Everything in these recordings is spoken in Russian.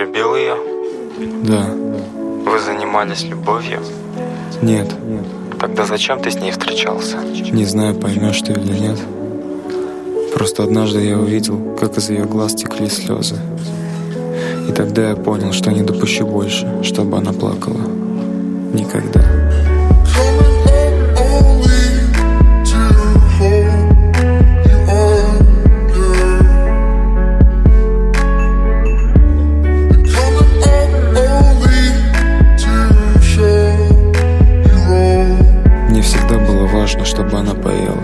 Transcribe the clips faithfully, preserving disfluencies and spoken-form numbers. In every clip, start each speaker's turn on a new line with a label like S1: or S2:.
S1: любил ее?
S2: Да.
S1: Вы занимались любовью?
S2: Нет.
S1: Тогда зачем ты с ней встречался?
S2: Не знаю, поймешь ты или нет. Просто однажды я увидел, как из ее глаз текли слезы. И тогда я понял, что не допущу больше, чтобы она плакала. Никогда. Мне всегда было важно, чтобы она поела.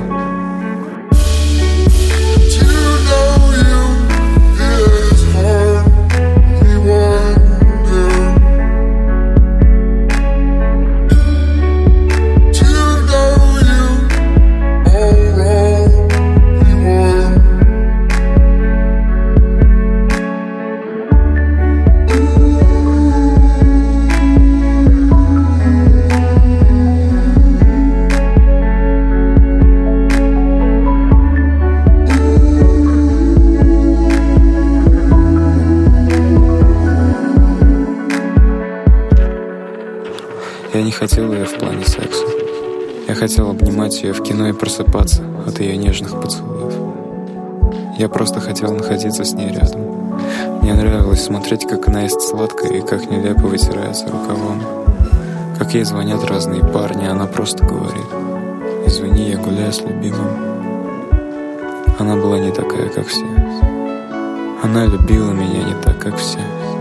S2: Я не хотел ее в плане секса. Я хотел обнимать ее в кино и просыпаться от ее нежных поцелуев. Я просто хотел находиться с ней рядом. Мне нравилось смотреть, как она ест сладкое и как нелепо вытирается рукавом. Как ей звонят разные парни, она просто говорит: «Извини, я гуляю с любимым». Она была не такая, как все. Она любила меня не так, как все.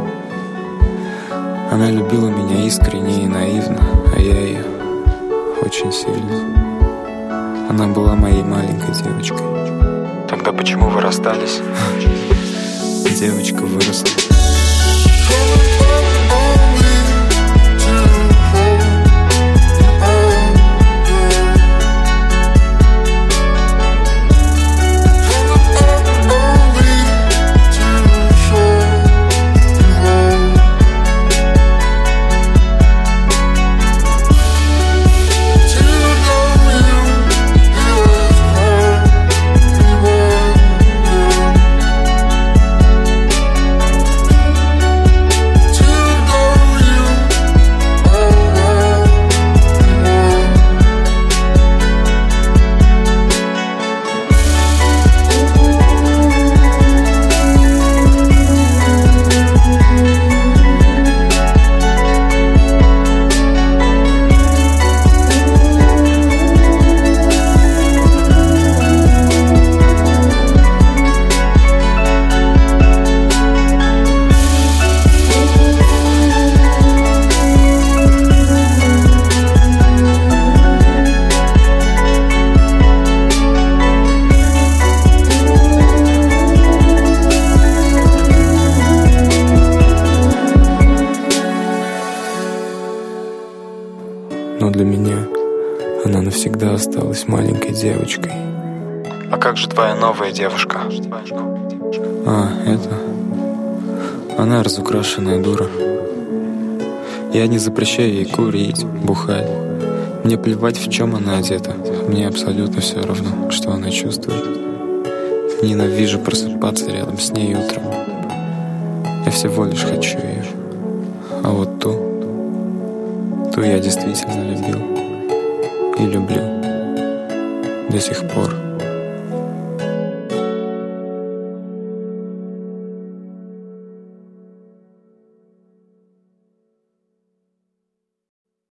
S2: Она любила меня искренне и наивно, а я ее очень сильно. Она была моей маленькой девочкой.
S1: Тогда почему вы расстались?
S2: Девочка выросла. Но для меня она навсегда осталась маленькой девочкой.
S1: А как же твоя новая девушка?
S2: А, это... Она разукрашенная дура. Я не запрещаю ей курить, бухать. Мне плевать, в чем она одета. Мне абсолютно все равно, что она чувствует. Ненавижу просыпаться рядом с ней утром. Я всего лишь хочу ее. А вот ту, ту я действительно любил. И люблю до сих пор.